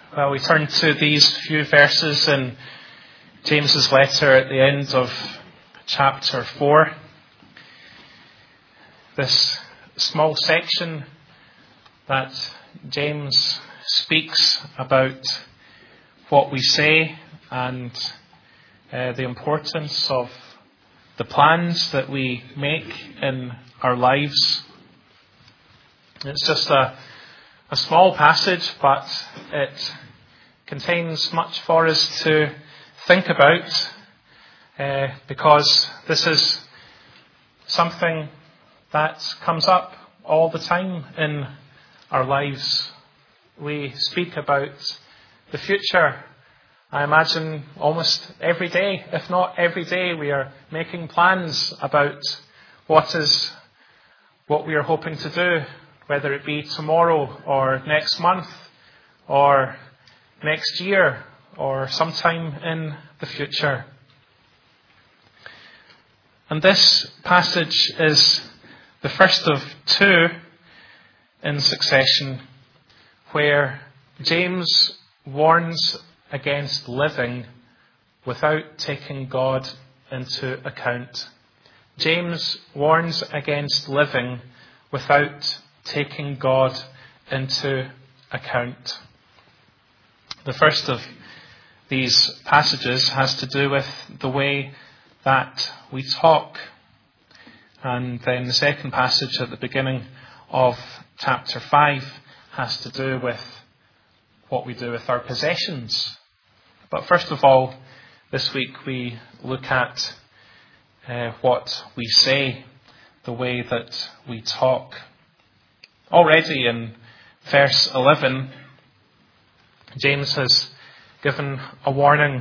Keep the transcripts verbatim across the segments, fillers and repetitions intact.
Well, we turn to these few verses in James's letter at the end of chapter four. This small section that James speaks about what we say and uh, the importance of the plans that we make in our lives. It's just a, a small passage, but it contains much for us to think about uh, because this is something that comes up all the time in our lives. We speak about the future. I imagine almost every day, if not every day, we are making plans about what is what we are hoping to do, whether it be tomorrow or next month or next year or sometime in the future. And this passage is the first of two in succession where James warns against living without taking God into account. James warns against living without taking God into account. The first of these passages has to do with the way that we talk. And then the second passage at the beginning of chapter five has to do with what we do with our possessions. But first of all, this week we look at uh, what we say, the way that we talk. Already in verse eleven, James has given a warning.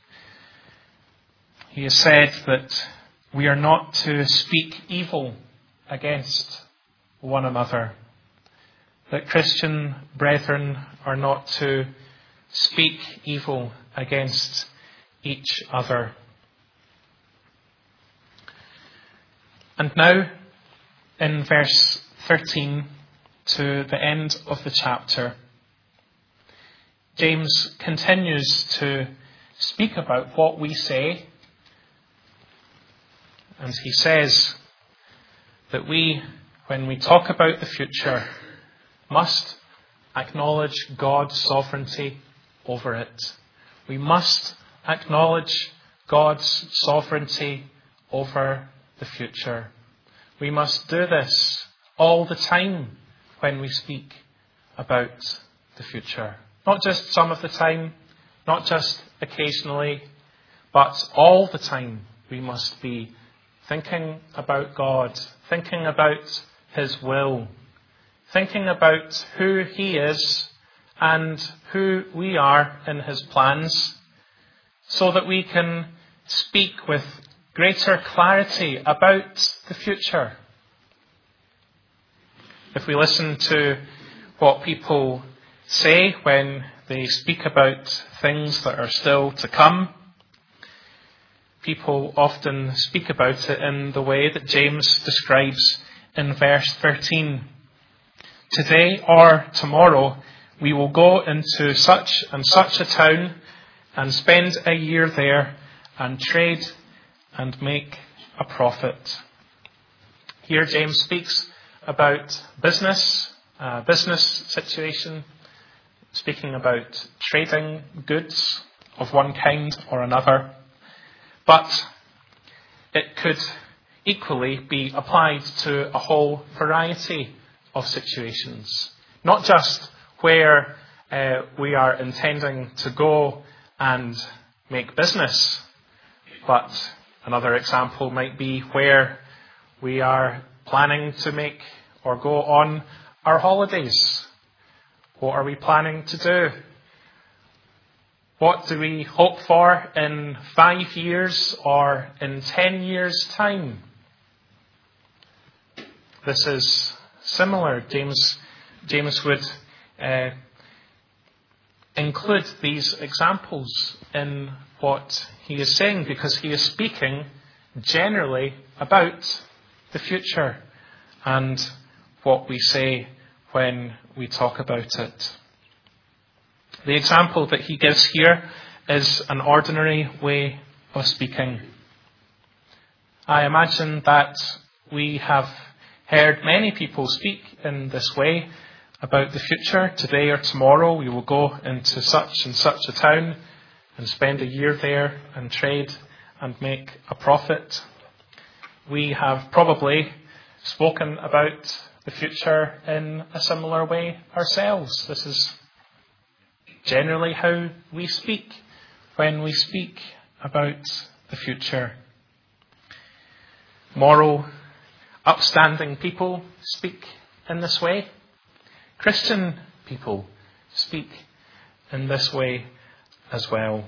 He has said that we are not to speak evil against one another. That Christian brethren are not to speak evil against each other. And now, in verse thirteen to the end of the chapter, James continues to speak about what we say. And he says that we, when we talk about the future, must acknowledge God's sovereignty over it. We must acknowledge God's sovereignty over the future. We must do this all the time when we speak about the future. Not just some of the time, not just occasionally, but all the time we must be thinking about God, thinking about His will, thinking about who He is and who we are in His plans, so that we can speak with greater clarity about the future. If we listen to what people say when they speak about things that are still to come, people often speak about it in the way that James describes in verse thirteen. Today or tomorrow we will go into such and such a town and spend a year there and trade and make a profit. Here James speaks about business, a business situation, speaking about trading goods of one kind or another. But it could equally be applied to a whole variety of situations. Not just where uh, we are intending to go and make business, but another example might be where we are planning to make or go on our holidays. What are we planning to do? What do we hope for in five years or in ten years' time? This is similar. James, James would uh, include these examples in what he is saying because he is speaking generally about the future and what we say when we talk about it. The example that he gives here is an ordinary way of speaking. I imagine that we have heard many people speak in this way about the future. Today or tomorrow we will go into such and such a town and spend a year there and trade and make a profit. We have probably spoken about the future in a similar way ourselves. This is generally how we speak when we speak about the future. Moral, upstanding people speak in this way. Christian people speak in this way as well.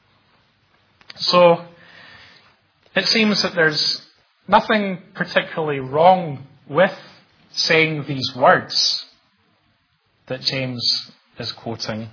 So, it seems that there's nothing particularly wrong with saying these words that James is quoting.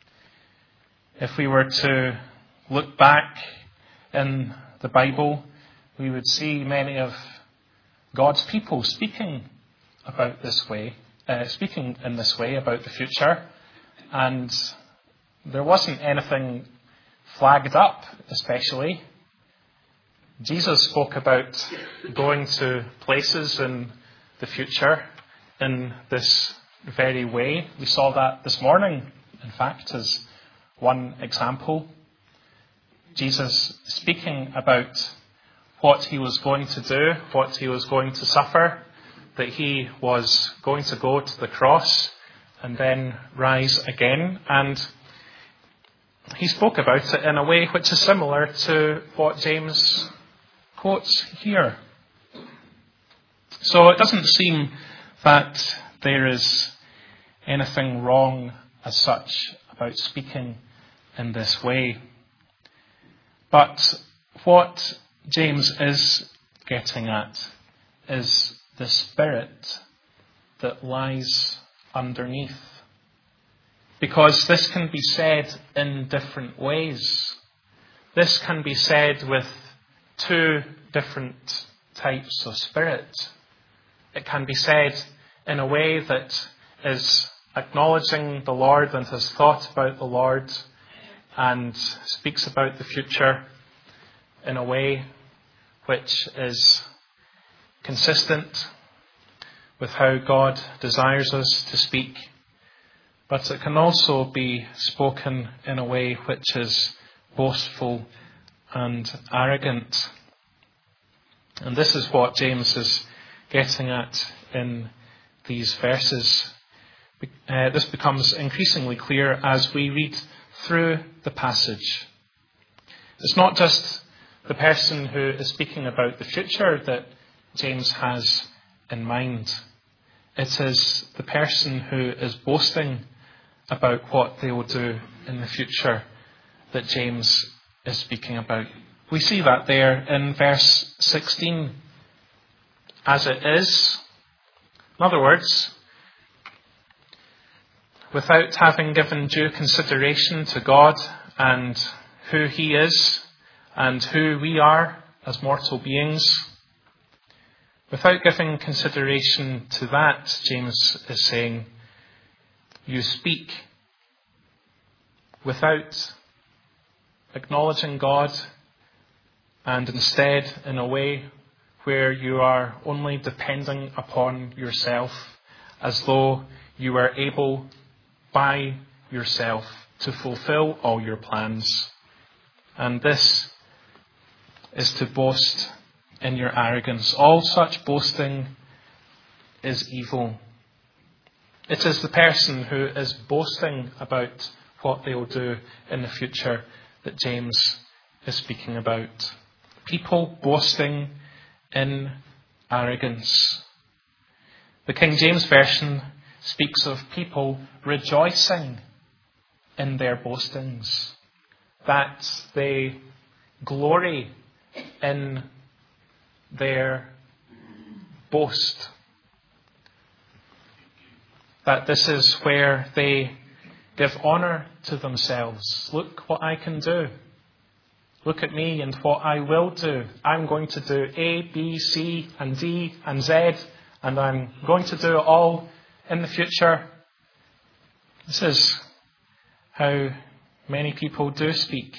If we were to look back in the Bible, we would see many of God's people speaking about this way, uh, speaking in this way about the future, and there wasn't anything flagged up, especially. Jesus spoke about going to places in the future in this very way. We saw that this morning, in fact, as one example. Jesus speaking about what he was going to do, what he was going to suffer, that he was going to go to the cross and then rise again. And he spoke about it in a way which is similar to what James quotes here. So it doesn't seem that there is anything wrong as such about speaking in this way. But what James is getting at is the spirit that lies underneath. Because this can be said in different ways. This can be said with two different types of spirit. It can be said in a way that is acknowledging the Lord and has thought about the Lord and speaks about the future in a way which is consistent with how God desires us to speak. But it can also be spoken in a way which is boastful and arrogant. And this is what James is getting at in these verses. Uh, this becomes increasingly clear as we read through the passage. It's not just the person who is speaking about the future that James has in mind. It is the person who is boasting about what they will do in the future that James is speaking about. We see that there in verse sixteen. As it is, in other words, without having given due consideration to God and who he is and who we are as mortal beings, without giving consideration to that, James is saying, you speak without acknowledging God, and instead in a way where you are only depending upon yourself, as though you are able by yourself to fulfill all your plans. And this is to boast in your arrogance. All such boasting is evil. It is the person who is boasting about what they will do in the future that James is speaking about. People boasting in arrogance. The King James Version speaks of people rejoicing in their boastings, that they glory in their boast, that this is where they give honour to themselves. Look what I can do. Look at me and what I will do. I'm going to do A, B, C, and D, and Z, and I'm going to do it all in the future. This is how many people do speak.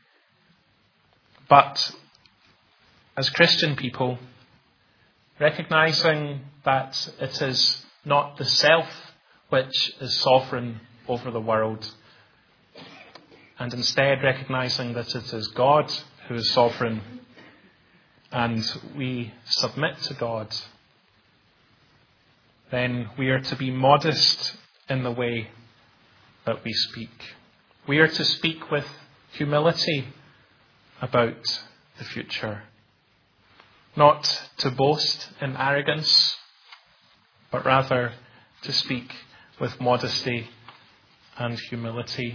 But as Christian people, recognizing that it is not the self which is sovereign over the world, and instead recognizing that it is God who is sovereign, and we submit to God, then we are to be modest in the way that we speak. We are to speak with humility about the future, not to boast in arrogance, but rather to speak with modesty and humility.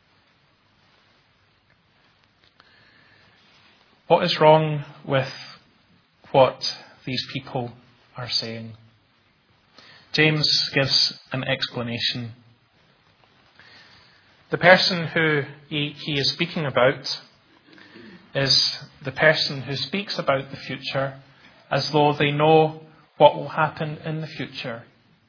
What is wrong with what these people are saying? James gives an explanation. The person who he, he is speaking about is the person who speaks about the future as though they know what will happen in the future.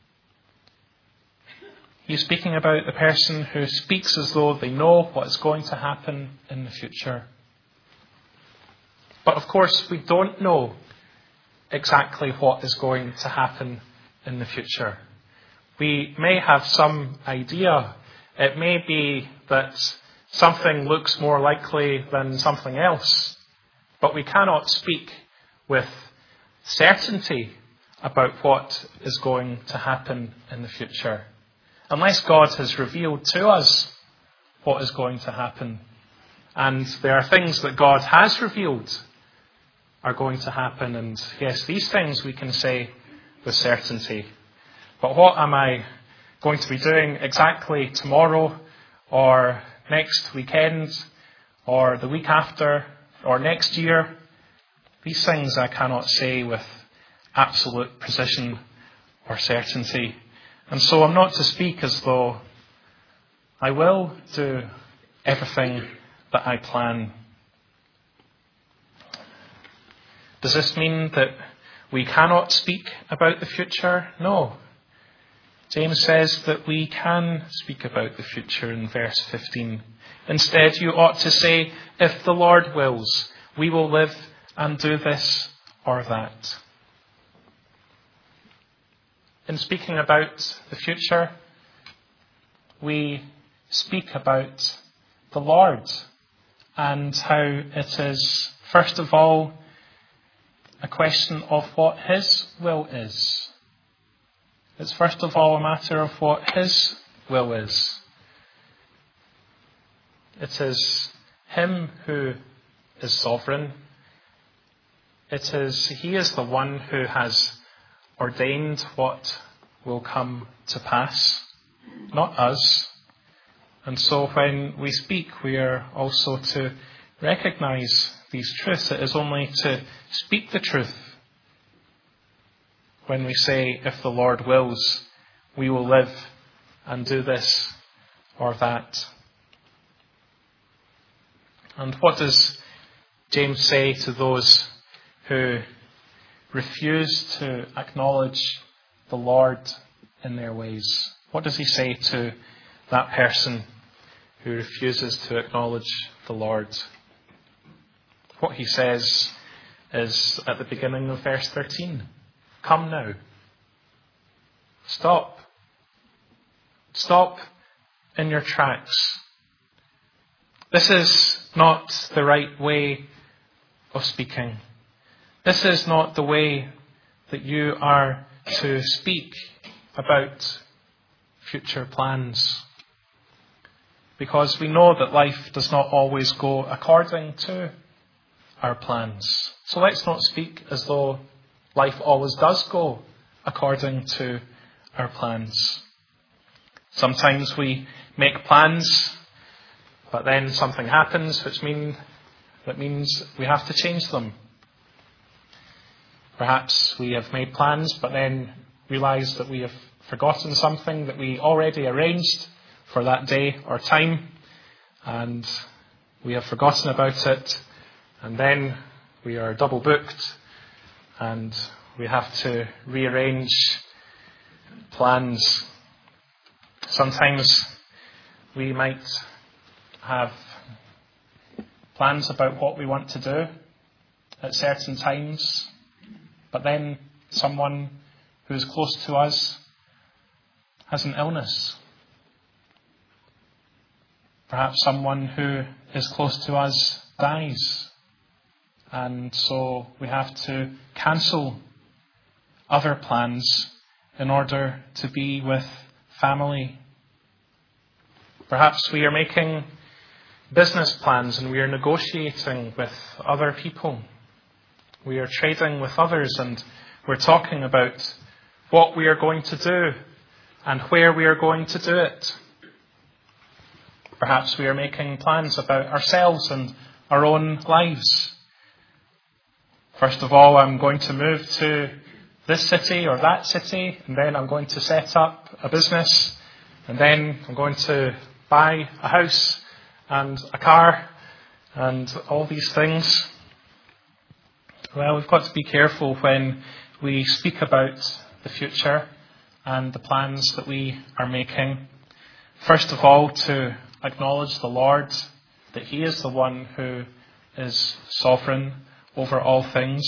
He's speaking about the person who speaks as though they know what is going to happen in the future. But of course, we don't know exactly what is going to happen in the future. We may have some idea. It may be that something looks more likely than something else, but we cannot speak with certainty about what is going to happen in the future, unless God has revealed to us what is going to happen. And there are things that God has revealed are going to happen, and yes, these things we can say with certainty. But what am I going to be doing exactly tomorrow, or next weekend, or the week after, or next year? These things I cannot say with absolute precision or certainty. And so I'm not to speak as though I will do everything that I plan. Does this mean that we cannot speak about the future? No. James says that we can speak about the future in verse fifteen. Instead, you ought to say, if the Lord wills, we will live and do this or that. In speaking about the future, we speak about the Lord and how it is, first of all, a question of what His will is. It's first of all a matter of what His will is. It is Him who is sovereign. It is He is the one who has ordained what will come to pass, not us. And so when we speak, we are also to recognize these truths. It is only to speak the truth when we say, if the Lord wills, we will live and do this or that. And what does James say to those who refuse to acknowledge the Lord in their ways? What does he say to that person who refuses to acknowledge the Lord? What he says is at the beginning of verse thirteen. Come now. Stop. Stop in your tracks. This is not the right way of speaking. This is not the way that you are to speak about future plans. Because we know that life does not always go according to our plans. So let's not speak as though life always does go according to our plans. Sometimes we make plans, but then something happens which mean, that means we have to change them. Perhaps we have made plans, but then realise that we have forgotten something that we already arranged for that day or time, and we have forgotten about it, and then we are double booked, and we have to rearrange plans. Sometimes We might have plans about what we want to do at certain times, but then someone who is close to us has an illness. Perhaps someone who is close to us dies, and so we have to cancel other plans in order to be with family. Perhaps we are making business plans and we are negotiating with other people. We are trading with others and we're talking about what we are going to do and where we are going to do it. Perhaps we are making plans about ourselves and our own lives. First of all, I'm going to move to this city or that city, and then I'm going to set up a business, and then I'm going to buy a house and a car and all these things. Well, we've got to be careful when we speak about the future and the plans that we are making. First of all, to acknowledge the Lord, that He is the one who is sovereign over all things.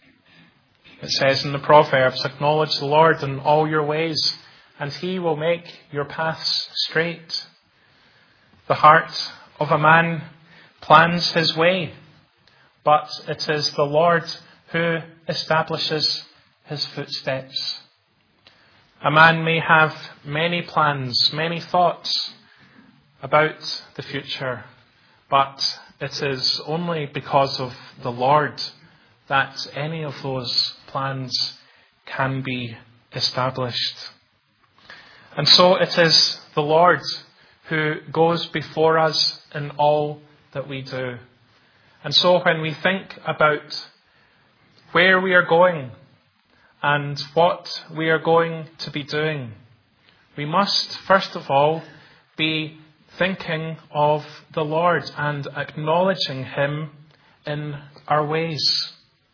It says in the Proverbs, acknowledge the Lord in all your ways, and He will make your paths straight. The heart of a man plans his way, but it is the Lord who establishes his footsteps. A man may have many plans, many thoughts about the future, but it is only because of the Lord that any of those plans can be established. And so it is the Lord who goes before us in all that we do. And so when we think about where we are going and what we are going to be doing, we must first of all be thinking of the Lord and acknowledging Him in our ways.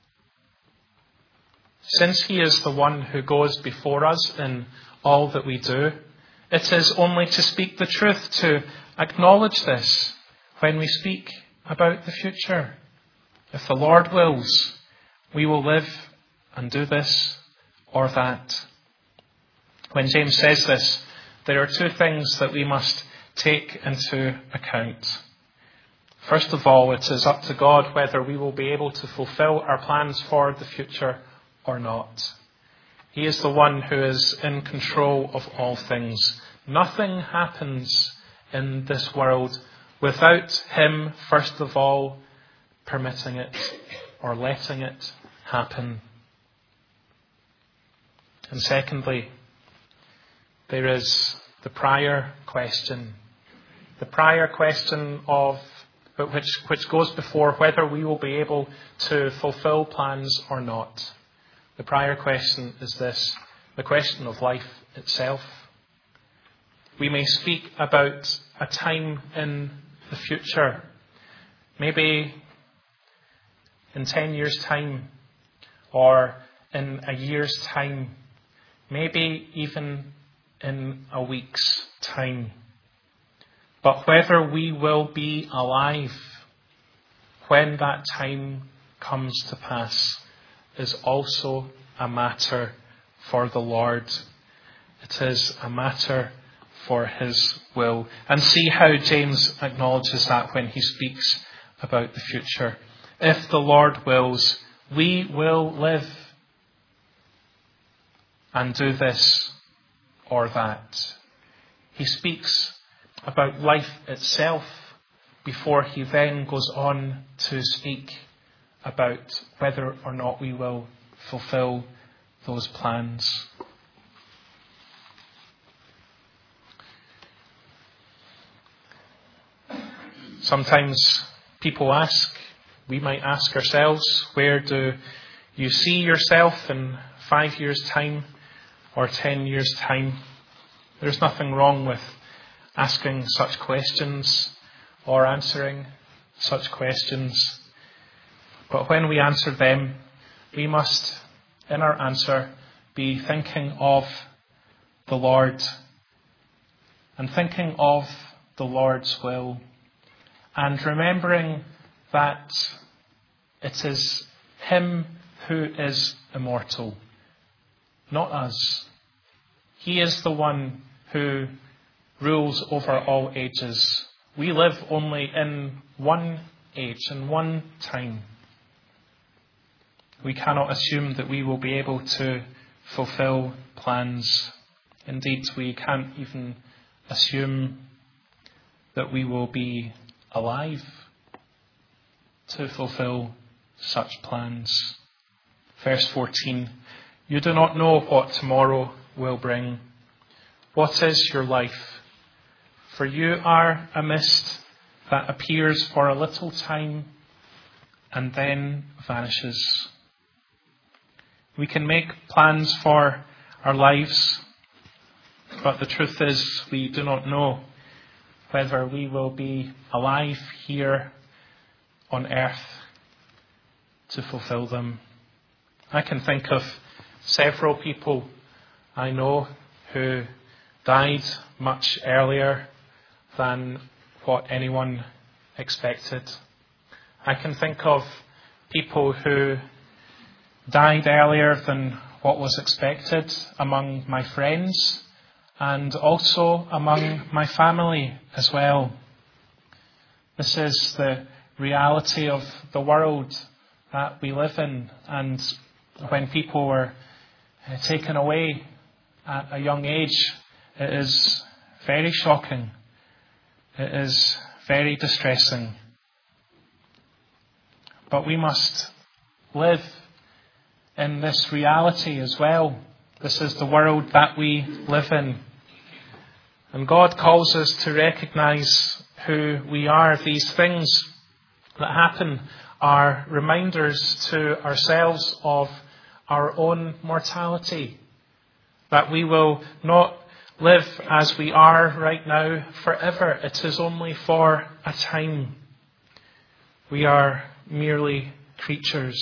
Since He is the one who goes before us in all that we do, it is only to speak the truth, to acknowledge this when we speak about the future. If the Lord wills, we will live and do this or that. When James says this, there are two things that we must take into account. First of all, it is up to God whether we will be able to fulfill our plans for the future or not. He is the one who is in control of all things. Nothing happens in this world without Him, first of all, permitting it or letting it happen. And secondly, there is the prior question. The prior question of which, which goes before whether we will be able to fulfill plans or not. The prior question is this, the question of life itself. We may speak about a time in the future, maybe in ten years' time, or in a year's time, maybe even in a week's time. But whether we will be alive when that time comes to pass is also a matter for the Lord. It is a matter for His will. And see how James acknowledges that when he speaks about the future. If the Lord wills, we will live and do this or that. He speaks about life itself before he then goes on to speak about whether or not we will fulfill those plans. Sometimes people ask, we might ask ourselves, where do you see yourself in five years' time or ten years' time? There's nothing wrong with asking such questions or answering such questions. But when we answer them, we must, in our answer, be thinking of the Lord and thinking of the Lord's will, and remembering that it is Him who is immortal, not us. He is the one who rules over all ages. We live only in one age, in one time. We cannot assume that we will be able to fulfill plans. Indeed, we can't even assume that we will be alive to fulfill such plans. Verse fourteen, you do not know what tomorrow will bring. What is your life? For you are a mist that appears for a little time and then vanishes. We can make plans for our lives, but the truth is we do not know whether we will be alive here on earth to fulfill them. I can think of several people I know who died much earlier than what anyone expected. I can think of people who died earlier than what was expected among my friends and also among my family as well. This is the reality of the world that we live in, and when people were taken away at a young age, it is very shocking. It is very distressing. But we must live in this reality as well. This is the world that we live in. And God calls us to recognize who we are. These things that happen are reminders to ourselves of our own mortality, that we will not live as we are right now forever. It is only for a time. We are merely creatures.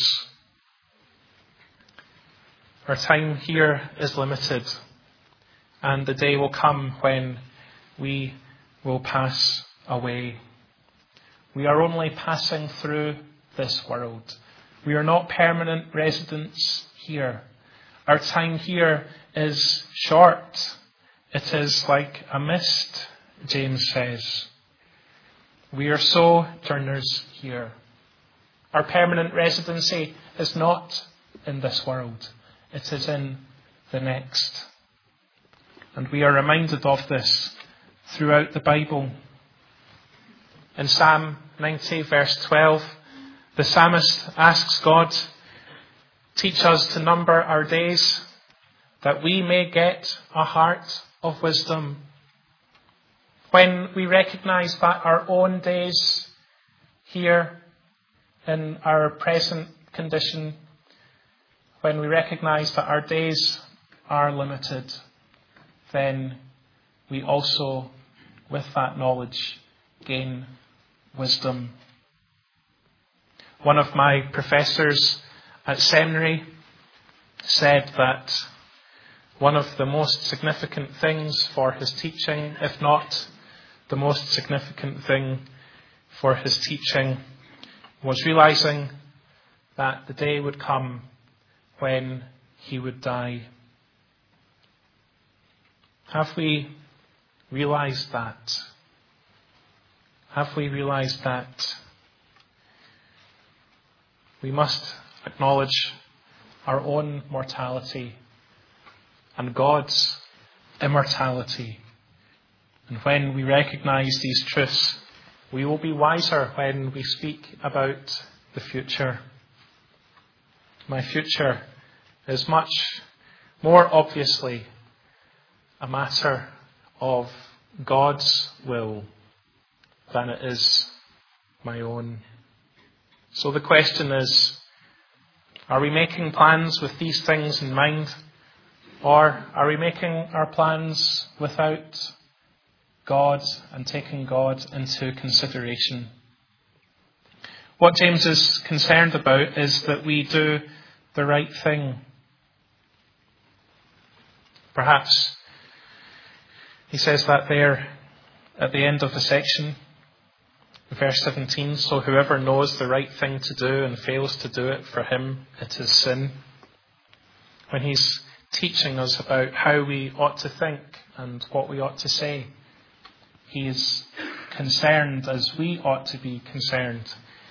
Our time here is limited, and the day will come when we will pass away. We are only passing through this world. We are not permanent residents here. Our time here is short. It is like a mist, James says. We are sojourners here. Our permanent residency is not in this world. It is in the next. And we are reminded of this throughout the Bible. In Psalm ninety, verse twelve, the psalmist asks God, teach us to number our days, that we may get a heart of wisdom. When we recognize that our own days here in our present condition, when we recognize that our days are limited, then we also, with that knowledge, gain wisdom. One of my professors at seminary said that one of the most significant things for his teaching, if not the most significant thing for his teaching, was realizing that the day would come when he would die. Have we realized that? Have we realized that? We must acknowledge our own mortality and God's immortality. And when we recognize these truths, we will be wiser when we speak about the future. My future is much more obviously a matter of God's will than it is my own. So the question is, are we making plans with these things in mind, or are we making our plans without God and taking God into consideration? What James is concerned about is that we do the right thing. Perhaps he says that there at the end of the section, verse seventeen, so whoever knows the right thing to do and fails to do it, for him it is sin. When he's teaching us about how we ought to think and what we ought to say, he is concerned, as we ought to be concerned,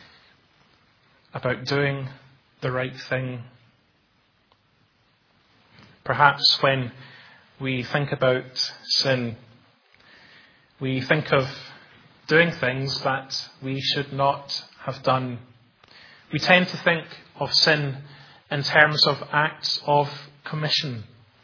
about doing the right thing. Perhaps when we think about sin, we think of doing things that we should not have done. We tend to think of sin in terms of acts of commission,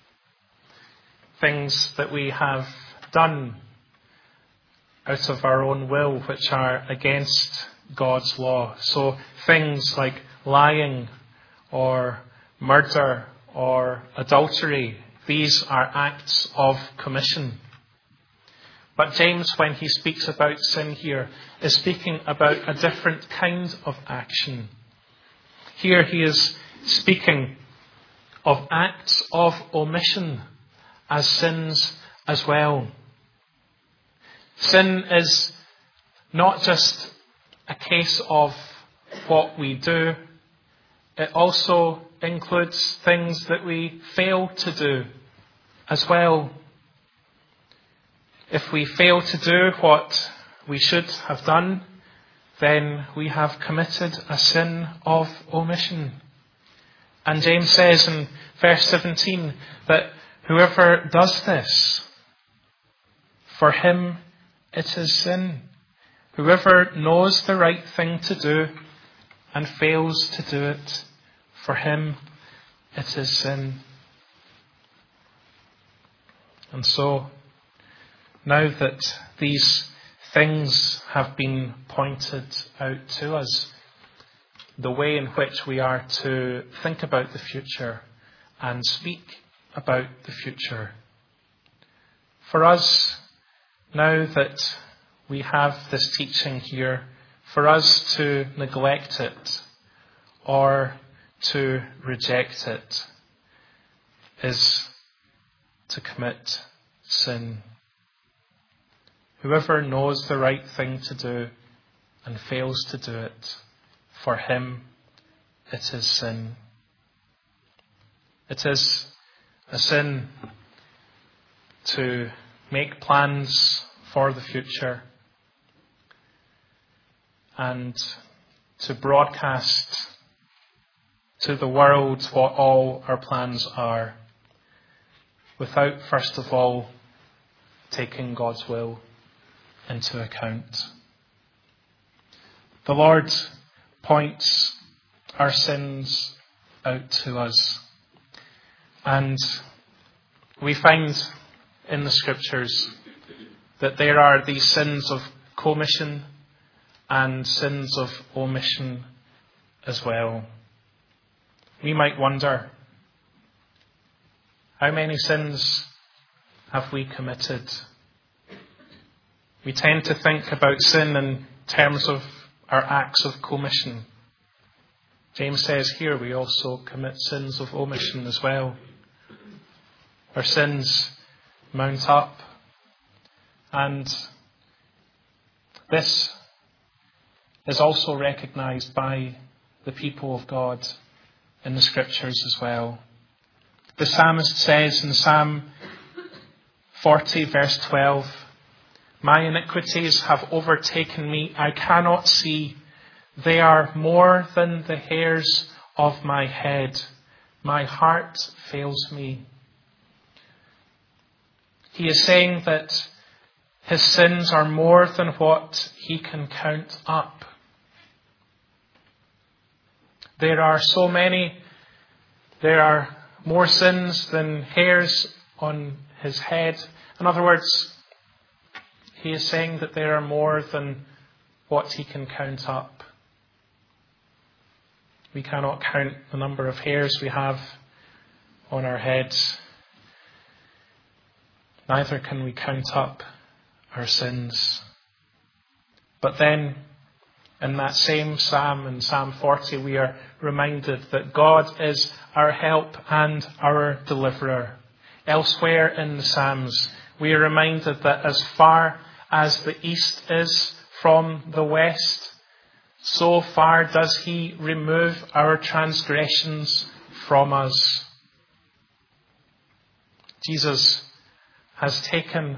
things that we have done out of our own will, which are against God's law. So things like lying or murder or adultery, these are acts of commission. But James, when he speaks about sin here, is speaking about a different kind of action. Here he is speaking of acts of omission as sins as well. Sin is not just a case of what we do. It also includes things that we fail to do as well. If we fail to do what we should have done, then we have committed a sin of omission. And James says in verse seventeen that whoever does this, for him it is sin. Whoever knows the right thing to do and fails to do it, for him it is sin. And so, now that these things have been pointed out to us, the way in which we are to think about the future and speak about the future. For us, now that we have this teaching here, for us to neglect it or to reject it is to commit sin. Whoever knows the right thing to do and fails to do it, for him it is sin. It is a sin to make plans for the future and to broadcast to the world what all our plans are, without first of all taking God's will into account. The Lord points our sins out to us, and we find in the Scriptures that there are these sins of commission and sins of omission as well. We might wonder, how many sins have we committed? We tend to think about sin in terms of our acts of commission. James says here we also commit sins of omission as well. Our sins mount up, and this is also recognized by the people of God in the Scriptures as well. The psalmist says in Psalm forty verse twelve, "My iniquities have overtaken me, I cannot see. They are more than the hairs of my head. My heart fails me." He is saying that his sins are more than what he can count up. There are so many, there are more sins than hairs on his head. In other words, he is saying that there are more than what he can count up. We cannot count the number of hairs we have on our heads. Neither can we count up our sins. But then, in that same psalm, in Psalm forty, we are reminded that God is our help and our deliverer. Elsewhere in the Psalms, we are reminded that as far as the east is from the west, so far does he remove our transgressions from us. Jesus has taken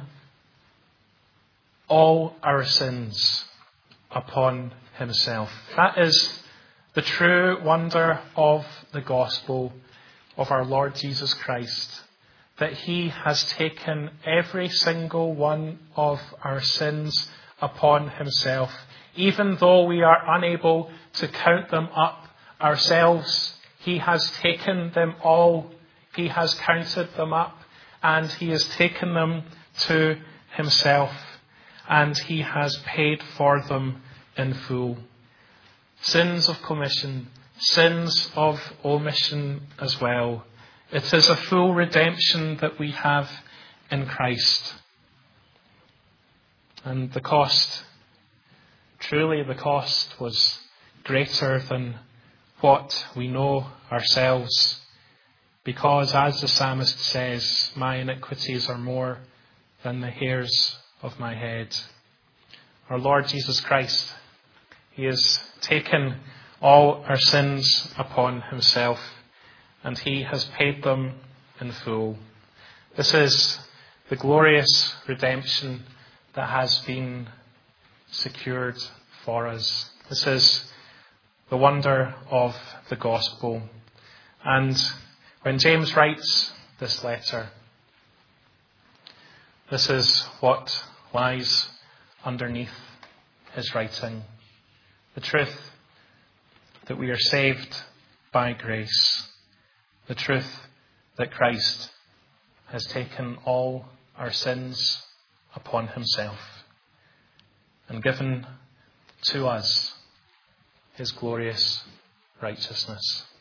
all our sins upon himself. That is the true wonder of the gospel of our Lord Jesus Christ, that he has taken every single one of our sins upon himself. Even though we are unable to count them up ourselves, he has taken them all. He has counted them up, and he has taken them to himself, and he has paid for them in full. Sins of commission, sins of omission as well. It is a full redemption that we have in Christ. And the cost, truly the cost, was greater than what we know ourselves. Because as the psalmist says, my iniquities are more than the hairs of my head. Our Lord Jesus Christ, he has taken all our sins upon himself, and he has paid them in full. This is the glorious redemption that has been secured for us. This is the wonder of the gospel. And when James writes this letter, this is what lies underneath his writing. The truth that we are saved by grace. The truth that Christ has taken all our sins upon himself and given to us his glorious righteousness.